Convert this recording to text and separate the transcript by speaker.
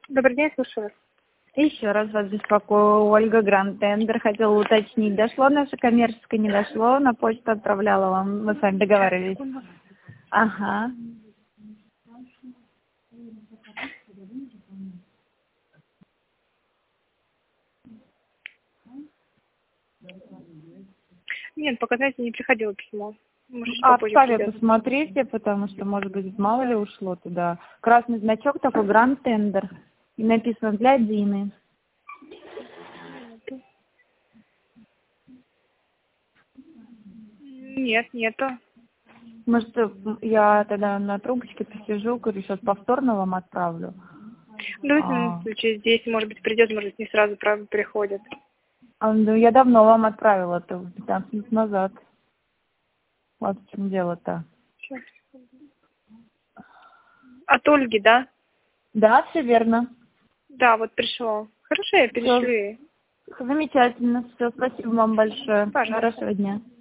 Speaker 1: Добрый день, слушаю вас.
Speaker 2: Еще раз вас беспокою. Ольга, Гранд Тендер. Хотела уточнить, дошло наше коммерческое, не дошло? На почту отправляла вам. Мы с вами договаривались. Ага.
Speaker 1: Нет, пока, знаете, не приходило письмо. Может,
Speaker 2: А в
Speaker 1: попозже
Speaker 2: спаме
Speaker 1: придет.
Speaker 2: посмотрите, потому что, может быть, мало ли ушло туда. Красный значок такой, Гранд Тендер. И написано для Дины.
Speaker 1: Нет, нету.
Speaker 2: Может, я тогда на трубочке посижу, говорю, сейчас повторно вам отправлю.
Speaker 1: Давайте на случай здесь, может быть, придет, может быть, не сразу приходит.
Speaker 2: Ну, я давно вам отправила, это 15 минут назад. Вот в чем дело-то.
Speaker 1: Сейчас. От Ольги, да?
Speaker 2: Да, все верно.
Speaker 1: Да, вот пришло. Хорошо, я перешлю ей.
Speaker 2: Замечательно. Все, спасибо вам большое.
Speaker 1: Пожалуйста.
Speaker 2: Хорошего дня.